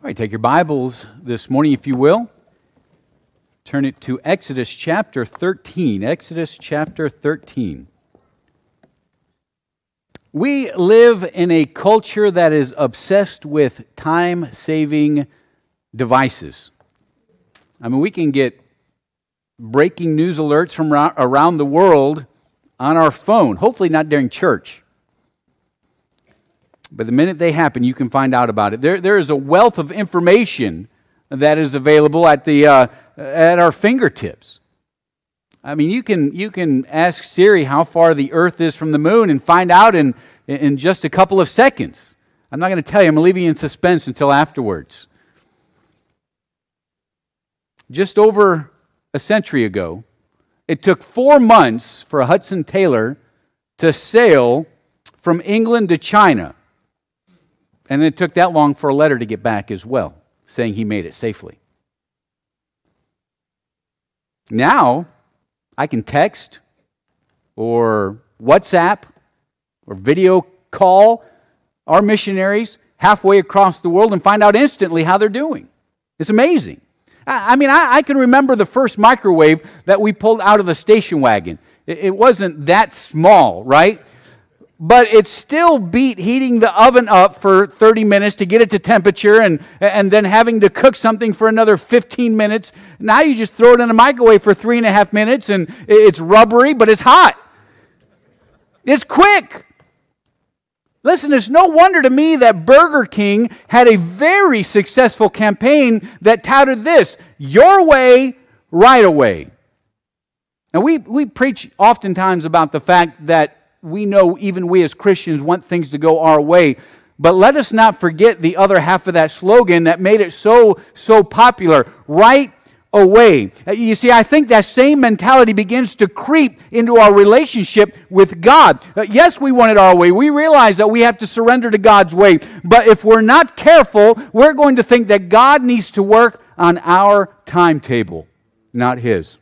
All right, take your Bibles this morning, if you will. Turn it to Exodus chapter 13. Exodus chapter 13. We live in a culture that is obsessed with time-saving devices. I mean, we can get breaking news alerts from around the world on our phone, hopefully not during church. But the minute they happen, you can find out about it. There is a wealth of information that is available at our fingertips. I mean, you can ask Siri how far the Earth is from the moon and find out in just a couple of seconds. I'm not going to tell you. I'm going to leave you in suspense until afterwards. Just over a century ago, it took 4 months for Hudson Taylor to sail from England to China. And it took that long for a letter to get back as well, saying he made it safely. Now, I can text or WhatsApp or video call our missionaries halfway across the world and find out instantly how they're doing. It's amazing. I can remember the first microwave that we pulled out of the station wagon. It wasn't that small, right? But it still beat heating the oven up for 30 minutes to get it to temperature and then having to cook something for another 15 minutes. Now you just throw it in the microwave for 3.5 minutes and it's rubbery, but it's hot. It's quick. Listen, it's no wonder to me that Burger King had a very successful campaign that touted this: your way, right away. Now we preach oftentimes about the fact that we know even we as Christians want things to go our way. But let us not forget the other half of that slogan that made it so popular: right away. You see, I think that same mentality begins to creep into our relationship with God. Yes, we want it our way. We realize that we have to surrender to God's way. But if we're not careful, we're going to think that God needs to work on our timetable, not His.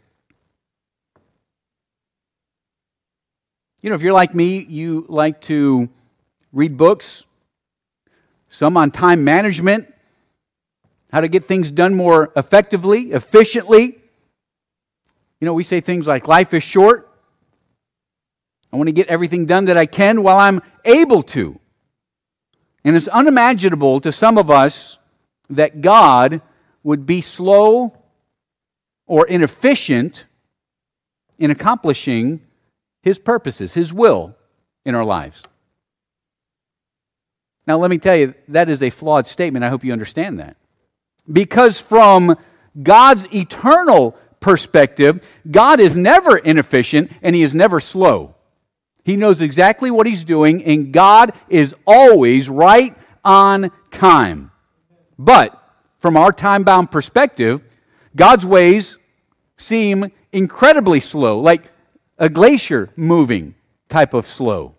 You know, if you're like me, you like to read books, some on time management, how to get things done more effectively, efficiently. You know, we say things like, life is short. I want to get everything done that I can while I'm able to. And it's unimaginable to some of us that God would be slow or inefficient in accomplishing His purposes, His will in our lives. Now, let me tell you, that is a flawed statement. I hope you understand that. Because from God's eternal perspective, God is never inefficient and He is never slow. He knows exactly what He's doing, and God is always right on time. But from our time-bound perspective, God's ways seem incredibly slow, like a glacier moving type of slow.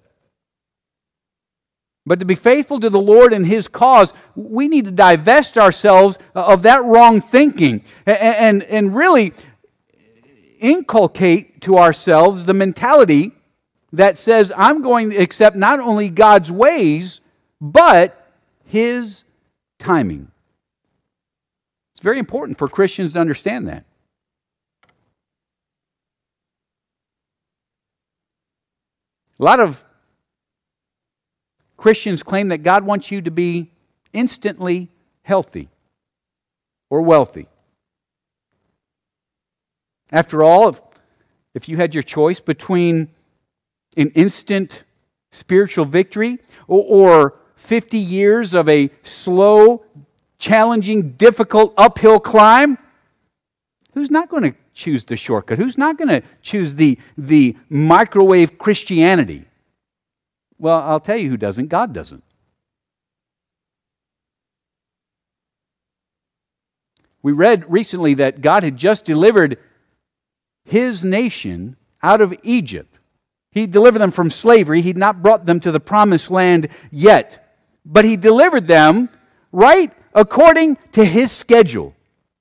But to be faithful to the Lord and His cause, we need to divest ourselves of that wrong thinking and really inculcate to ourselves the mentality that says, I'm going to accept not only God's ways, but His timing. It's very important for Christians to understand that. A lot of Christians claim that God wants you to be instantly healthy or wealthy. After all, if you had your choice between an instant spiritual victory or 50 years of a slow, challenging, difficult uphill climb, who's not going to choose the shortcut? Who's not going to choose the microwave Christianity? Well, I'll tell you who doesn't. God doesn't. We read recently that God had just delivered His nation out of Egypt. He delivered them from slavery. He'd not brought them to the promised land yet. But He delivered them right according to His schedule.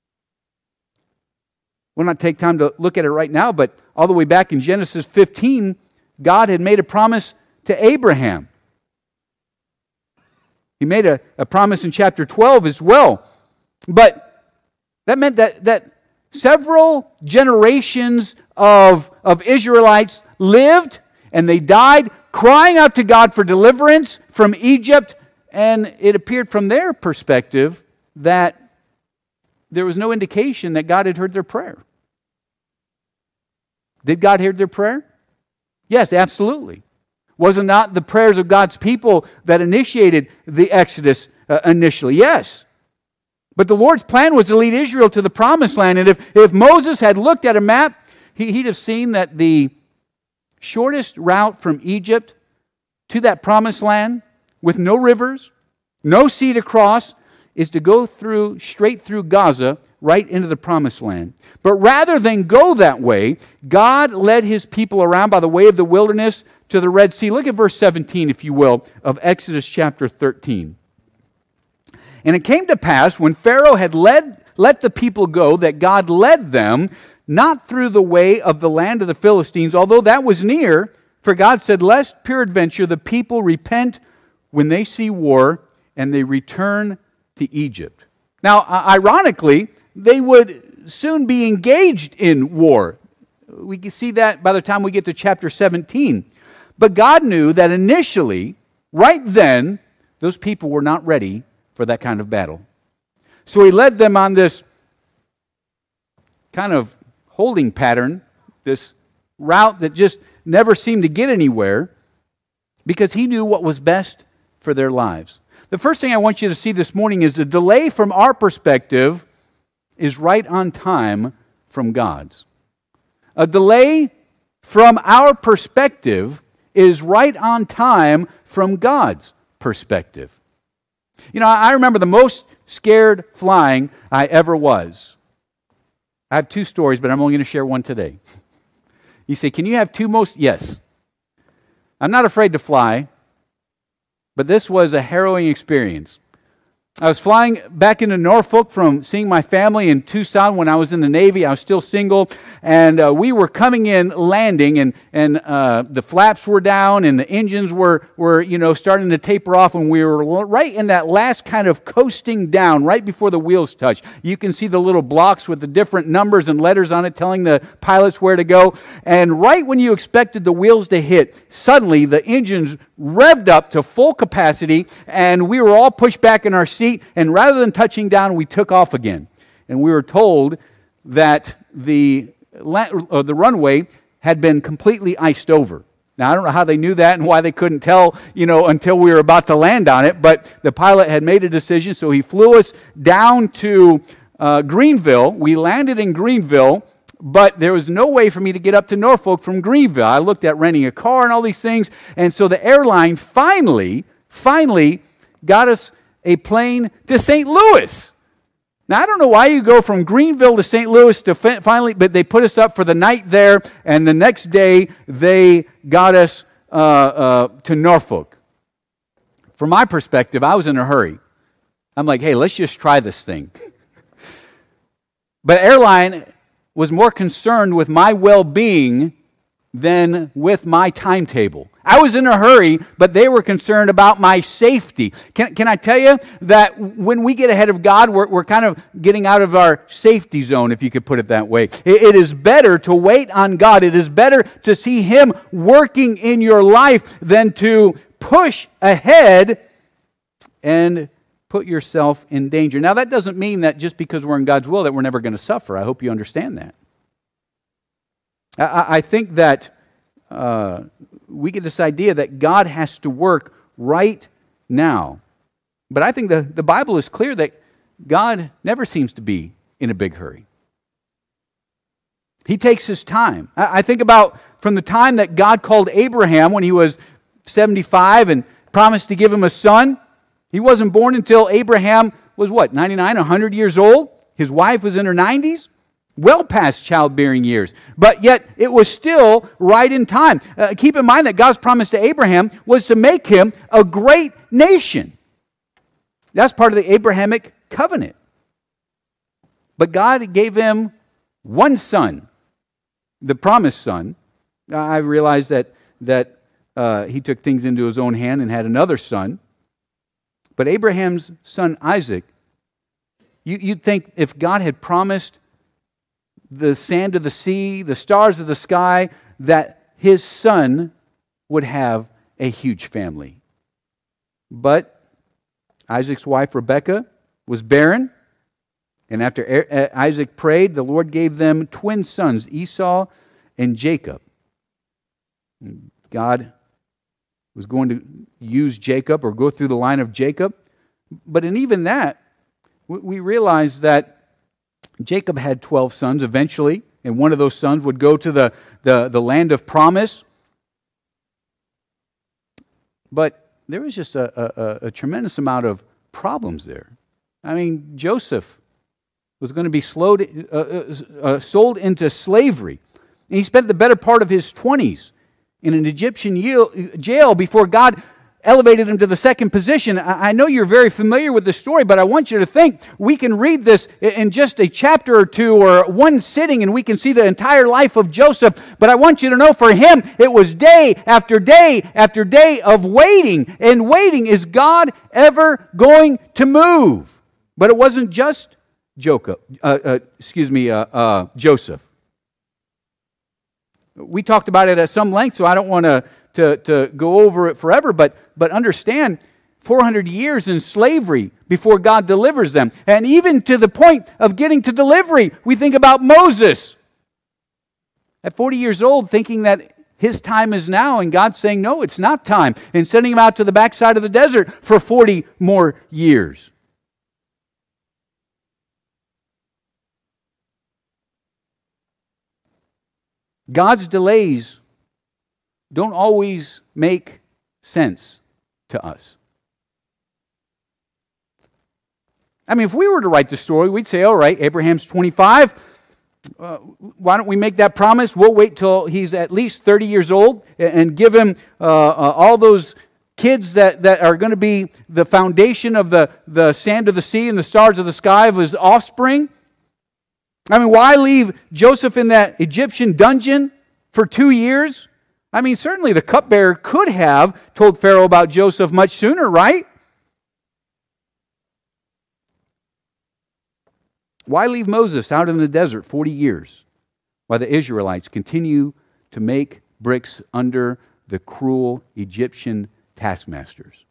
We'll not take time to look at it right now, but all the way back in Genesis 15, God had made a promise to Abraham. He made a promise in chapter 12 as well But that meant that several generations of Israelites lived and they died crying out to God for deliverance from Egypt, and it appeared from their perspective that there was no indication that God had heard their prayer. Did God hear their prayer? Yes, absolutely. Was it not the prayers of God's people that initiated the Exodus initially? Yes. But the Lord's plan was to lead Israel to the Promised Land, and if Moses had looked at a map, he'd have seen that the shortest route from Egypt to that Promised Land, with no rivers, no sea to cross, is to go straight through Gaza, right into the Promised Land. But rather than go that way, God led His people around by the way of the wilderness to the Red Sea. Look at verse 17, if you will, of Exodus chapter 13. And it came to pass, when Pharaoh had let the people go, that God led them not through the way of the land of the Philistines, although that was near, for God said, lest peradventure the people repent when they see war, and they return to Egypt. Now, ironically, they would soon be engaged in war. We can see that by the time we get to chapter 17. But God knew that initially, right then, those people were not ready for that kind of battle. So He led them on this kind of holding pattern, this route that just never seemed to get anywhere, because He knew what was best for their lives. The first thing I want you to see this morning is the delay from our perspective is right on time from God's. A delay from our perspective is right on time from God's perspective. You know, I remember the most scared flying I ever was. I have two stories, but I'm only going to share one today. You say, can you have two most? Yes. I'm not afraid to fly, but this was a harrowing experience. I was flying back into Norfolk from seeing my family in Tucson when I was in the Navy. I was still single, and we were coming in, landing, and the flaps were down, and the engines were starting to taper off, and we were right in that last kind of coasting down, right before the wheels touch. You can see the little blocks with the different numbers and letters on it telling the pilots where to go, and right when you expected the wheels to hit, suddenly the engines revved up to full capacity, and we were all pushed back in our seat, and rather than touching down, we took off again. And we were told that the runway had been completely iced over. Now, I don't know how they knew that and why they couldn't tell, until we were about to land on it, but the pilot had made a decision, so he flew us down to Greenville. We landed in Greenville, but there was no way for me to get up to Norfolk from Greenville. I looked at renting a car and all these things, and so the airline finally got us a plane to St. Louis. Now, I don't know why you go from Greenville to St. Louis to finally, but they put us up for the night there, and the next day they got us to Norfolk. From my perspective, I was in a hurry. I'm like, hey, let's just try this thing. But airline was more concerned with my well-being than with my timetable. I was in a hurry, but they were concerned about my safety. Can I tell you that when we get ahead of God, we're kind of getting out of our safety zone, if you could put it that way. It is better to wait on God. It is better to see Him working in your life than to push ahead and put yourself in danger. Now, that doesn't mean that just because we're in God's will that we're never going to suffer. I hope you understand that. I think that we get this idea that God has to work right now. But I think the Bible is clear that God never seems to be in a big hurry. He takes His time. I think about from the time that God called Abraham when he was 75 and promised to give him a son. He wasn't born until Abraham was 99, 100 years old. His wife was in her 90s. Well past childbearing years, but yet it was still right in time. Keep in mind that God's promise to Abraham was to make him a great nation. That's part of the Abrahamic covenant. But God gave him one son, the promised son. I realize that he took things into his own hand and had another son. But Abraham's son Isaac You'd think if God had promised the sand of the sea, the stars of the sky, that his son would have a huge family. But Isaac's wife, Rebekah, was barren. And after Isaac prayed, the Lord gave them twin sons, Esau and Jacob. God was going to use Jacob or go through the line of Jacob. But in even that, we realize that Jacob had 12 sons eventually, and one of those sons would go to the land of promise. But there was just a tremendous amount of problems there. I mean, Joseph was going to be sold into slavery. And he spent the better part of his 20s in an Egyptian jail before God elevated him to the second position. I know you're very familiar with the story, but I want you to think we can read this in just a chapter or two or one sitting and we can see the entire life of Joseph. But I want you to know for him, it was day after day after day of waiting. And waiting, is God ever going to move? But it wasn't just Joseph. We talked about it at some length, so I don't want to go over it forever, but understand 400 years in slavery before God delivers them. And even to the point of getting to delivery, we think about Moses. At 40 years old, thinking that his time is now, and God's saying, no, it's not time, and sending him out to the backside of the desert for 40 more years. God's delays don't always make sense to us. I mean, if we were to write the story, we'd say, all right, Abraham's 25. Why don't we make that promise? We'll wait till he's at least 30 years old and give him all those kids that are going to be the foundation of the sand of the sea and the stars of the sky of his offspring. I mean, why leave Joseph in that Egyptian dungeon for 2 years? I mean, certainly the cupbearer could have told Pharaoh about Joseph much sooner, right? Why leave Moses out in the desert 40 years while the Israelites continue to make bricks under the cruel Egyptian taskmasters?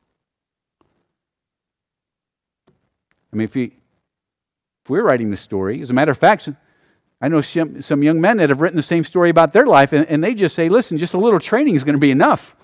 I mean, if we're writing the story, as a matter of fact, I know some young men that have written the same story about their life, and they just say, listen, just a little training is going to be enough.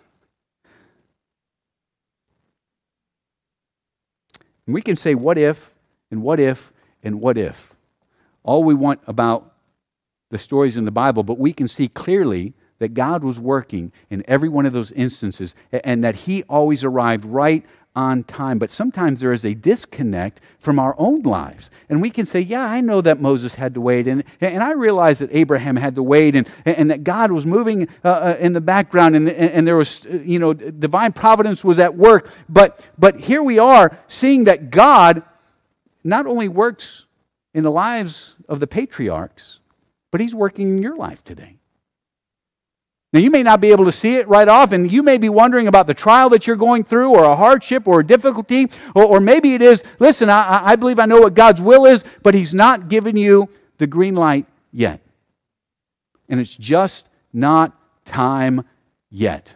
And we can say, what if, and what if, and what if. All we want about the stories in the Bible, but we can see clearly that God was working in every one of those instances, and that He always arrived right on time. But sometimes there is a disconnect from our own lives. And we can say, yeah, I know that Moses had to wait, and I realize that Abraham had to wait, and that God was moving in the background, and there was, divine providence was at work. But here we are seeing that God not only works in the lives of the patriarchs, but He's working in your life today. Now, you may not be able to see it right off, and you may be wondering about the trial that you're going through, or a hardship, or a difficulty, or maybe it is, listen, I believe I know what God's will is, but He's not given you the green light yet. And it's just not time yet.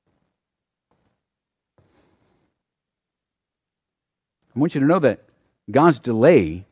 I want you to know that God's delay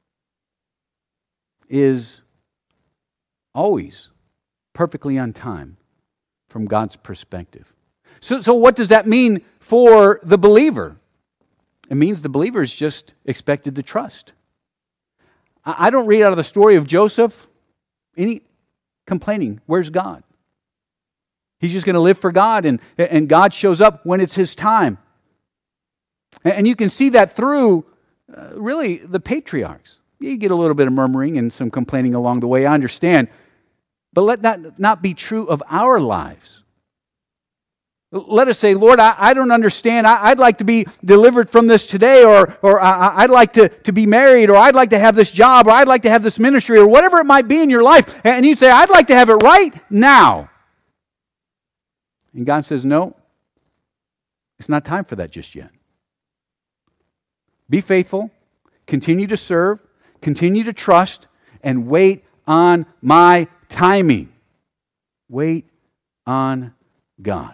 is always perfectly on time from God's perspective. So what does that mean for the believer? It means the believer is just expected to trust. I don't read out of the story of Joseph any complaining. Where's God? He's just going to live for God, and God shows up when it's His time. And you can see that through really the patriarchs. You get a little bit of murmuring and some complaining along the way, I understand. But let that not be true of our lives. Let us say, Lord, I don't understand. I'd like to be delivered from this today, or I'd like to be married, or I'd like to have this job, or I'd like to have this ministry, or whatever it might be in your life. And you say, I'd like to have it right now. And God says, no, it's not time for that just yet. Be faithful. continue to serve, continue to trust, and wait on my timing. Wait on God.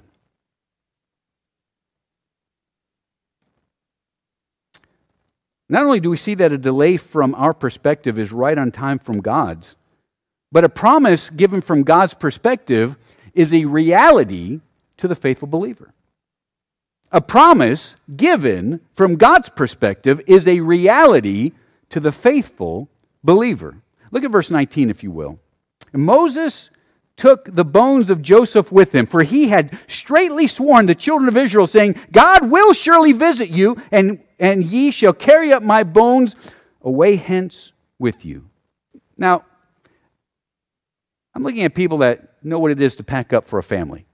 Not only do we see that a delay from our perspective is right on time from God's, but a promise given from God's perspective is a reality to the faithful believer. A promise given from God's perspective is a reality to the faithful believer. Look at verse 19, if you will. Moses took the bones of Joseph with him, for he had straitly sworn the children of Israel, saying, God will surely visit you, and ye shall carry up my bones away hence with you. Now, I'm looking at people that know what it is to pack up for a family.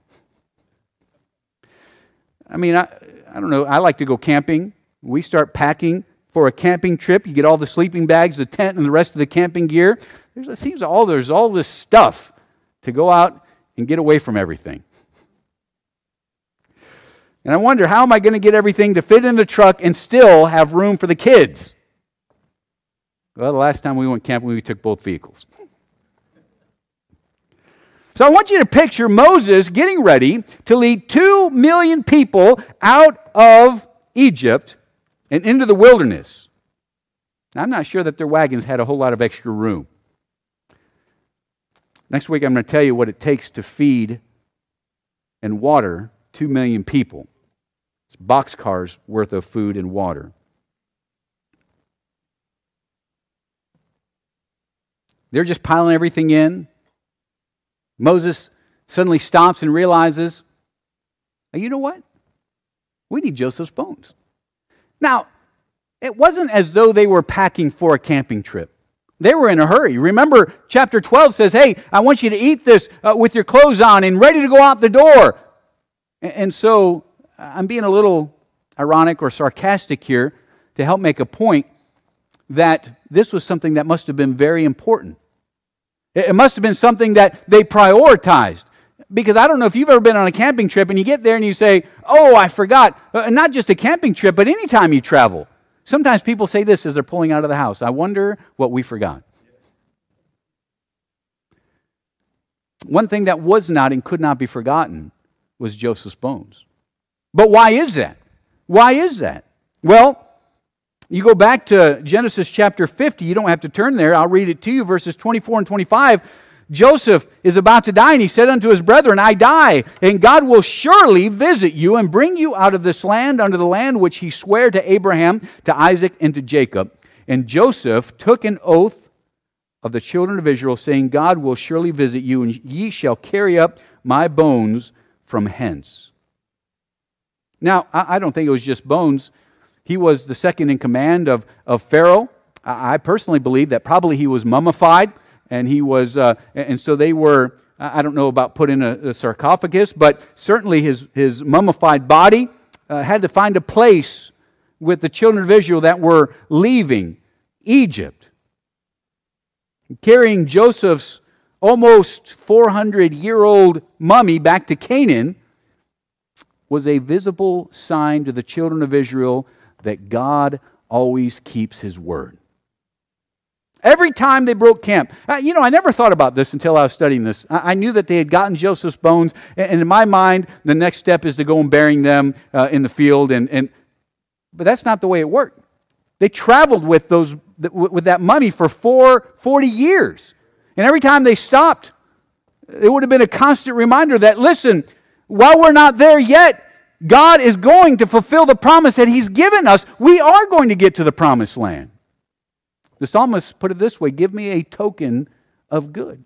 I mean, I don't know, I like to go camping. We start packing for a camping trip. You get all the sleeping bags, the tent, and the rest of the camping gear. It seems there's all this stuff to go out and get away from everything. And I wonder, how am I going to get everything to fit in the truck and still have room for the kids? Well, the last time we went camping, we took both vehicles. So I want you to picture Moses getting ready to lead 2 million people out of Egypt and into the wilderness. Now, I'm not sure that their wagons had a whole lot of extra room. Next week, I'm going to tell you what it takes to feed and water 2 million people. It's boxcars worth of food and water. They're just piling everything in. Moses suddenly stops and realizes, you know what? We need Joseph's bones. Now, it wasn't as though they were packing for a camping trip. They were in a hurry. Remember, chapter 12 says, hey, I want you to eat this with your clothes on and ready to go out the door. And so I'm being a little ironic or sarcastic here to help make a point that this was something that must have been very important. It must have been something that they prioritized. Because I don't know if you've ever been on a camping trip and you get there and you say, oh, I forgot. Not just a camping trip, but anytime you travel. Sometimes people say this as they're pulling out of the house. I wonder what we forgot. One thing that was not and could not be forgotten was Joseph's bones. But why is that? Why is that? Well, you go back to Genesis chapter 50. You don't have to turn there. I'll read it to you, verses 24 and 25. Joseph is about to die, and he said unto his brethren, I die, and God will surely visit you and bring you out of this land unto the land which he sware to Abraham, to Isaac, and to Jacob. And Joseph took an oath of the children of Israel, saying, God will surely visit you, and ye shall carry up my bones from hence. Now, I don't think it was just bones. He was the second in command of Pharaoh. I personally believe that probably he was mummified, and he was, and so they were, I don't know about put in a sarcophagus, but certainly his mummified body had to find a place with the children of Israel that were leaving Egypt. Carrying Joseph's almost 400-year-old mummy back to Canaan was a visible sign to the children of Israel that God always keeps his word. Every time they broke camp. I never thought about this until I was studying this. I knew that they had gotten Joseph's bones, and in my mind, the next step is to go and burying them in the field. But that's not the way it worked. They traveled with that mummy for 40 years. And every time they stopped, it would have been a constant reminder that, listen, while we're not there yet, God is going to fulfill the promise that he's given us. We are going to get to the promised land. The psalmist put it this way, give me a token of good.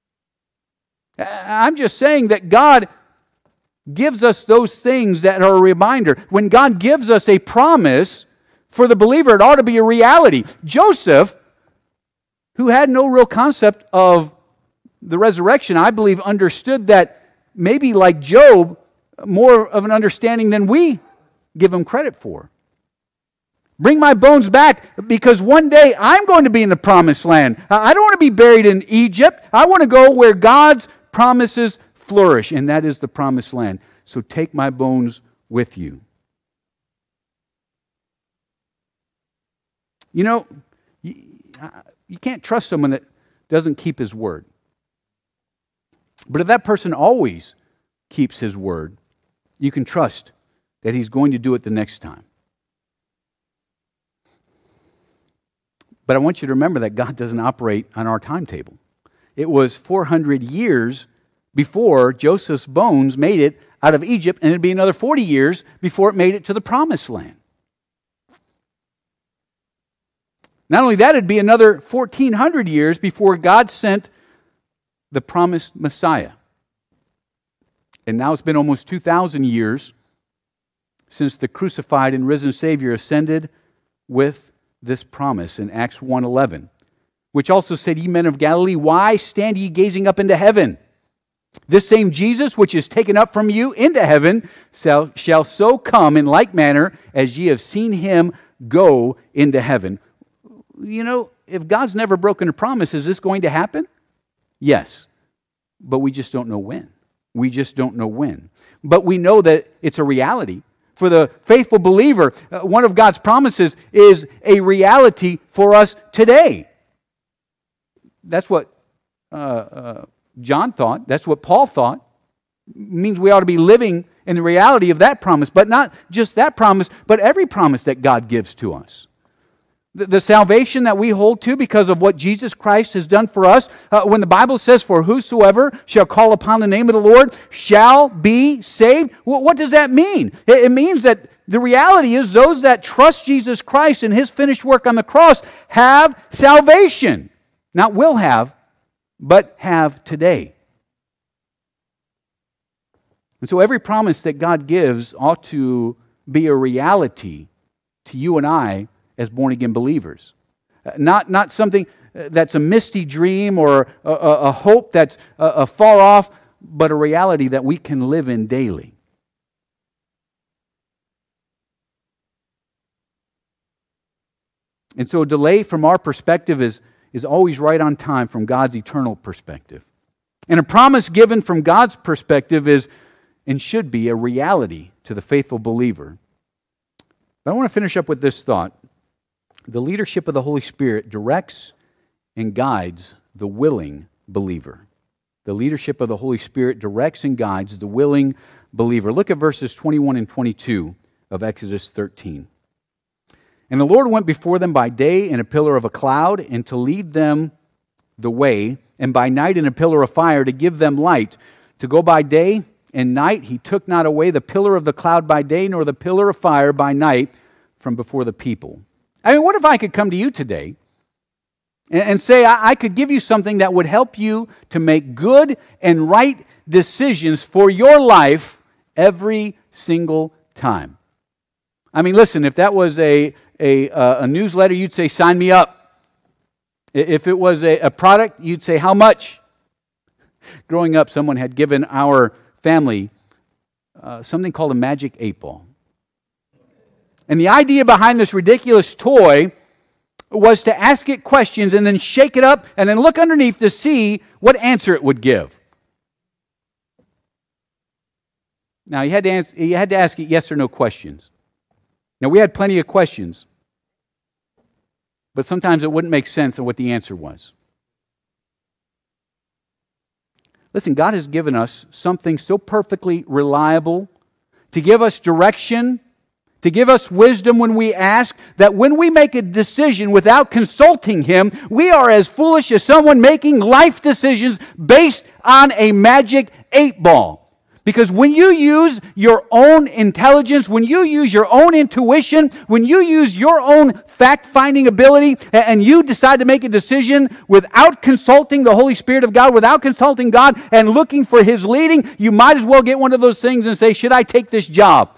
I'm just saying that God gives us those things that are a reminder. When God gives us a promise, for the believer, it ought to be a reality. Joseph, who had no real concept of the resurrection, I believe understood that maybe like Job, more of an understanding than we give him credit for. Bring my bones back because one day I'm going to be in the promised land. I don't want to be buried in Egypt. I want to go where God's promises flourish, and that is the promised land. So take my bones with you. You know, you can't trust someone that doesn't keep his word. But if that person always keeps his word, you can trust that he's going to do it the next time. But I want you to remember that God doesn't operate on our timetable. It was 400 years before Joseph's bones made it out of Egypt, and it'd be another 40 years before it made it to the Promised Land. Not only that, it'd be another 1,400 years before God sent the promised Messiah. And now it's been almost 2,000 years since the crucified and risen Savior ascended with this promise in Acts 1:11, which also said, "Ye men of Galilee, why stand ye gazing up into heaven? This same Jesus, which is taken up from you into heaven, shall so come in like manner as ye have seen him go into heaven." You know, if God's never broken a promise, is this going to happen? Yes, but we just don't know when. We just don't know when. But we know that it's a reality. For the faithful believer, one of God's promises is a reality for us today. That's what John thought. That's what Paul thought. It means we ought to be living in the reality of that promise, but not just that promise, but every promise that God gives to us. The salvation that we hold to because of what Jesus Christ has done for us, when the Bible says, "For whosoever shall call upon the name of the Lord shall be saved," what does that mean? It means that the reality is those that trust Jesus Christ and his finished work on the cross have salvation. Not will have, but have today. And so every promise that God gives ought to be a reality to you and I as born-again believers. Not something that's a misty dream or a hope that's far off, but a reality that we can live in daily. And so a delay from our perspective is always right on time from God's eternal perspective. And a promise given from God's perspective is and should be a reality to the faithful believer. But I want to finish up with this thought. The leadership of the Holy Spirit directs and guides the willing believer. The leadership of the Holy Spirit directs and guides the willing believer. Look at verses 21 and 22 of Exodus 13. "And the Lord went before them by day in a pillar of a cloud, and to lead them the way, and by night in a pillar of fire to give them light. To go by day and night, he took not away the pillar of the cloud by day, nor the pillar of fire by night from before the people." I mean, what if I could come to you today and say, I could give you something that would help you to make good and right decisions for your life every single time? I mean, listen, if that was a newsletter, you'd say, "Sign me up." If it was a product, you'd say, "How much?" Growing up, someone had given our family something called a magic 8-ball. And the idea behind this ridiculous toy was to ask it questions and then shake it up and then look underneath to see what answer it would give. Now, you had to ask it yes or no questions. Now, we had plenty of questions, but sometimes it wouldn't make sense of what the answer was. Listen, God has given us something so perfectly reliable to give us direction, to give us wisdom when we ask, that when we make a decision without consulting Him, we are as foolish as someone making life decisions based on a magic 8-ball. Because when you use your own intelligence, when you use your own intuition, when you use your own fact-finding ability, and you decide to make a decision without consulting the Holy Spirit of God, without consulting God and looking for His leading, you might as well get one of those things and say, "Should I take this job?"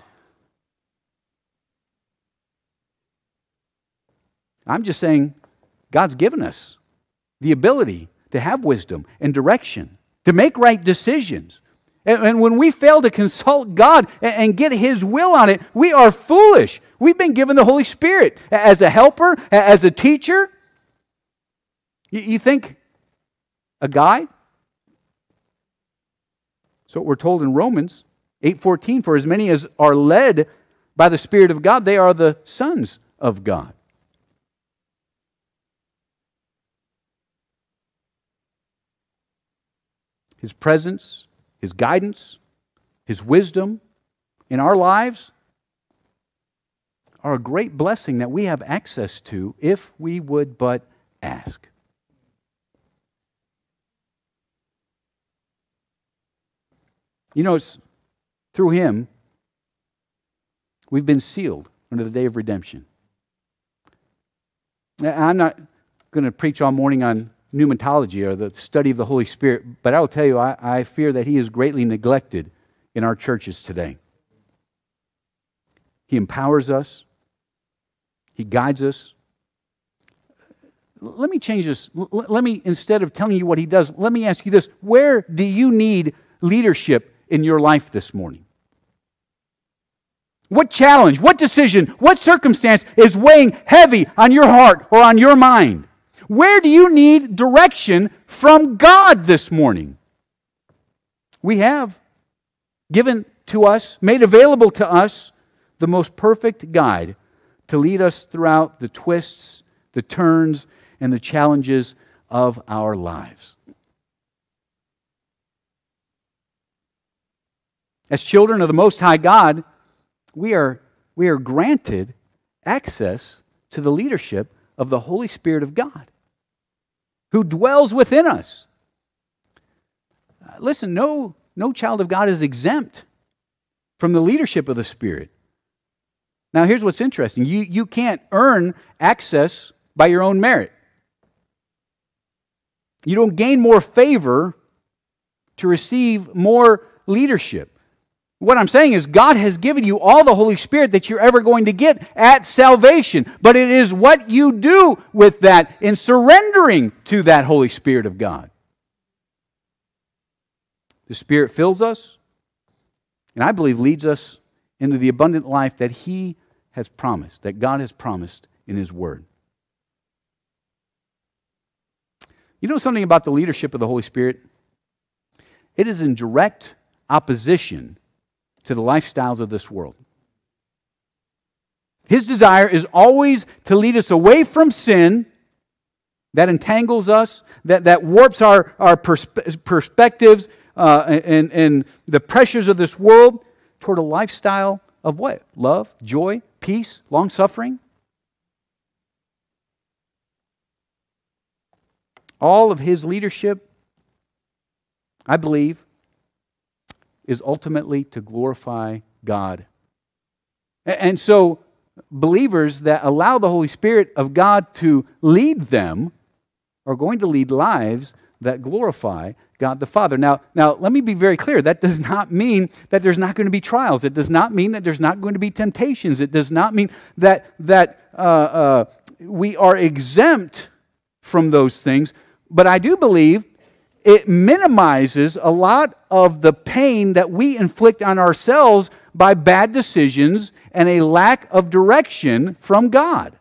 I'm just saying, God's given us the ability to have wisdom and direction, to make right decisions. And when we fail to consult God and get His will on it, we are foolish. We've been given the Holy Spirit as a helper, as a teacher. You think a guide? So we're told in Romans 8:14, "For as many as are led by the Spirit of God, they are the sons of God." His presence, His guidance, His wisdom in our lives are a great blessing that we have access to if we would but ask. You know, it's through Him we've been sealed unto the day of redemption. I'm not going to preach all morning on pneumatology or the study of the Holy Spirit, but I will tell you, I fear that He is greatly neglected in our churches today. He empowers us. He guides us. Let me change this. Let me, instead of telling you what He does, let me ask you this. Where do you need leadership in your life this morning? What challenge, what decision, what circumstance is weighing heavy on your heart or on your mind? Where do you need direction from God this morning? We have given to us, made available to us, the most perfect guide to lead us throughout the twists, the turns, and the challenges of our lives. As children of the Most High God, we are granted access to the leadership of the Holy Spirit of God, who dwells within us. Listen, no child of God is exempt from the leadership of the Spirit. Now, here's what's interesting. You can't earn access by your own merit. You don't gain more favor to receive more leadership. What I'm saying is God has given you all the Holy Spirit that you're ever going to get at salvation. But it is what you do with that in surrendering to that Holy Spirit of God. The Spirit fills us, and I believe leads us into the abundant life that He has promised, that God has promised in His Word. You know something about the leadership of the Holy Spirit? It is in direct opposition to the lifestyles of this world. His desire is always to lead us away from sin that entangles us, that warps our perspectives and the pressures of this world toward a lifestyle of what? Love, joy, peace, long-suffering. All of His leadership, I believe, is ultimately to glorify God. And so, believers that allow the Holy Spirit of God to lead them are going to lead lives that glorify God the Father. Now, let me be very clear. That does not mean that there's not going to be trials. It does not mean that there's not going to be temptations. It does not mean that we are exempt from those things. But I do believe it minimizes a lot of the pain that we inflict on ourselves by bad decisions and a lack of direction from God.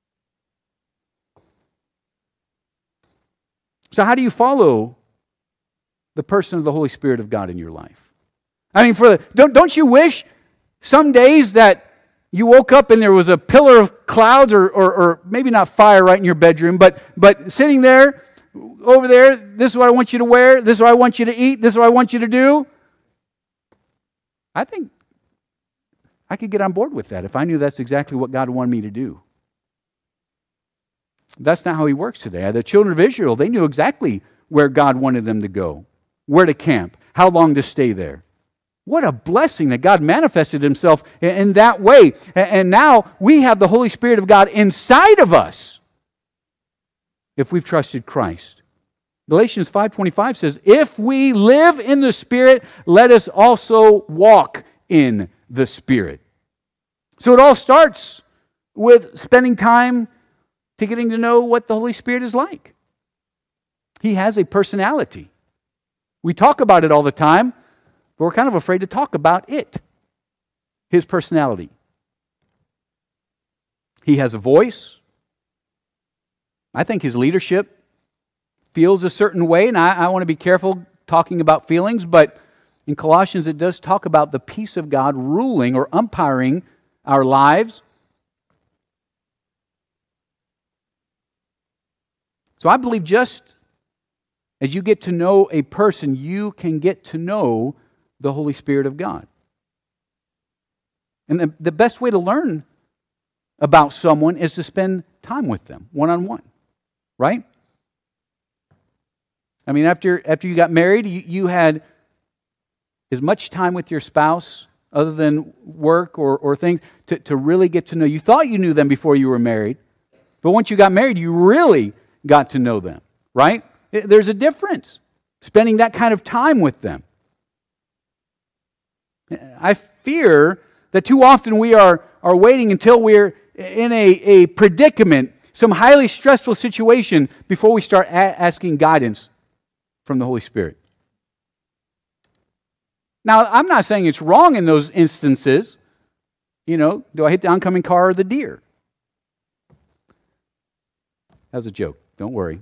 So how do you follow the person of the Holy Spirit of God in your life? I mean, don't you wish some days that you woke up and there was a pillar of clouds or maybe not fire right in your bedroom, but sitting there, over there, this is what I want you to wear, this is what I want you to eat, this is what I want you to do? I think I could get on board with that if I knew that's exactly what God wanted me to do. That's not how He works today. The children of Israel, they knew exactly where God wanted them to go, where to camp, how long to stay there. What a blessing that God manifested Himself in that way. And now we have the Holy Spirit of God inside of us if we've trusted Christ. Galatians 5:25 says, if we live in the Spirit, let us also walk in the Spirit. So it all starts with spending time to getting to know what the Holy Spirit is like. He has a personality. We talk about it all the time, but we're kind of afraid to talk about it. His personality. He has a voice. I think His leadership feels a certain way, and I want to be careful talking about feelings, but in Colossians it does talk about the peace of God ruling or umpiring our lives. So I believe just As you get to know a person, you can get to know the Holy Spirit of God. And the best way to learn about someone is to spend time with them, one-on-one, right? I mean, after you got married, you had as much time with your spouse, other than work or things, to really get to know. You thought you knew them before you were married, but once you got married, you really got to know them, right? There's a difference, spending that kind of time with them. I fear that too often we are waiting until we're in a predicament, some highly stressful situation, before we start asking guidance from the Holy Spirit. Now, I'm not saying it's wrong in those instances. Do I hit the oncoming car or the deer? That was a joke. Don't worry.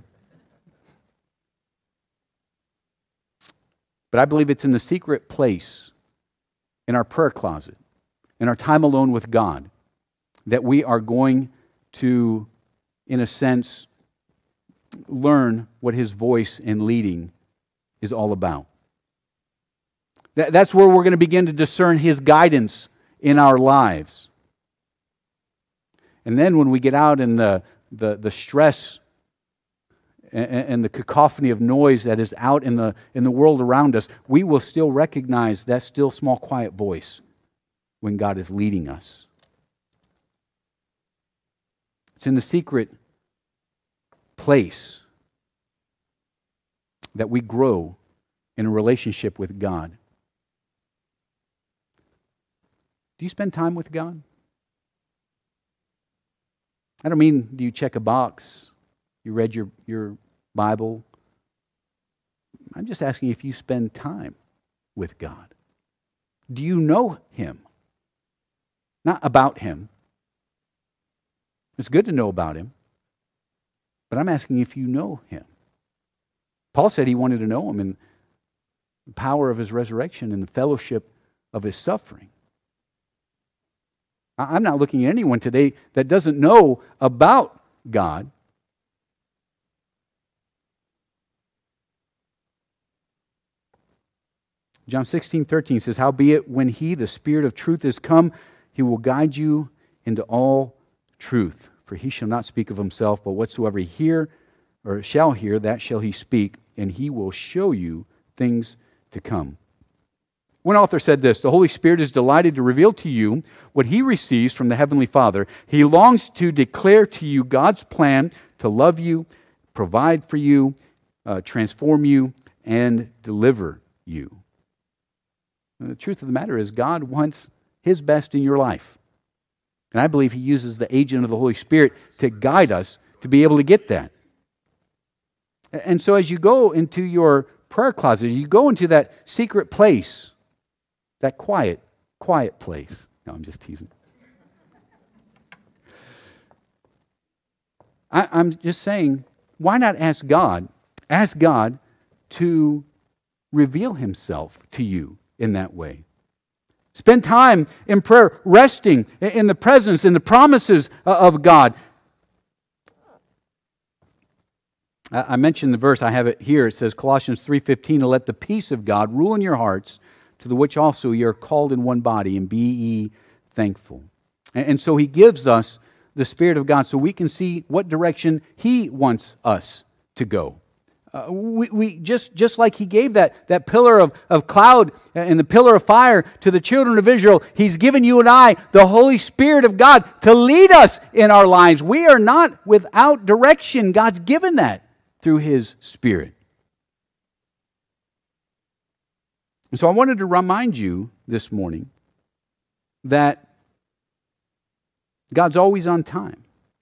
But I believe it's in the secret place, in our prayer closet, in our time alone with God, that we are going to, in a sense, learn what His voice and leading is all about. That's where we're going to begin to discern His guidance in our lives. And then when we get out in the stress and the cacophony of noise that is out in the world around us, we will still recognize that still small quiet voice when God is leading us. It's in the secret place that we grow in a relationship with God. Do you spend time with God? I don't mean, do you check a box? You read your Bible? I'm just asking if you spend time with God. Do you know Him? Not about Him. It's good to know about Him, but I'm asking if you know Him. Paul said he wanted to know Him in the power of His resurrection and the fellowship of His suffering. I'm not looking at anyone today that doesn't know about God. John 16:13 says, "Howbeit, when He, the Spirit of truth, is come, He will guide you into all truth. For He shall not speak of Himself, but whatsoever He hear or shall hear, that shall He speak, and He will show you things to come." One author said this: "The Holy Spirit is delighted to reveal to you what He receives from the Heavenly Father. He longs to declare to you God's plan to love you, provide for you, transform you, and deliver you." And the truth of the matter is, God wants His best in your life. And I believe He uses the agent of the Holy Spirit to guide us to be able to get that. And so as you go into your prayer closet, you go into that secret place, that quiet place. No, I'm just teasing. I'm just saying, why not ask God? Ask God to reveal Himself to you in that way. Spend time in prayer, resting in the presence, in the promises of God. I mentioned the verse, I have it here. It says, Colossians 3:15, "Let the peace of God rule in your hearts, to the which also ye are called in one body, and be ye thankful." And so He gives us the Spirit of God so we can see what direction He wants us to go. We just like He gave that pillar of cloud and the pillar of fire to the children of Israel, He's given you and I the Holy Spirit of God to lead us in our lives. We are not without direction. God's given that through His Spirit. And so I wanted to remind you this morning that God's always on time.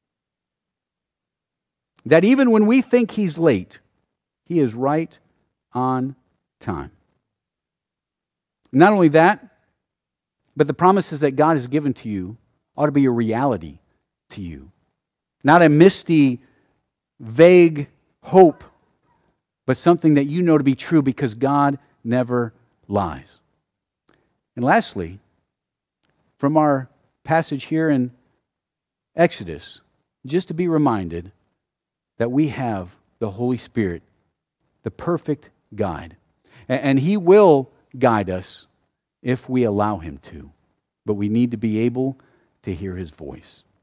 That even when we think He's late, He is right on time. Not only that, but the promises that God has given to you ought to be a reality to you. Not a misty, vague hope, but something that you know to be true because God never lies. And lastly, from our passage here in Exodus, just to be reminded that we have the Holy Spirit the perfect guide. And He will guide us if we allow Him to. But we need to be able to hear His voice.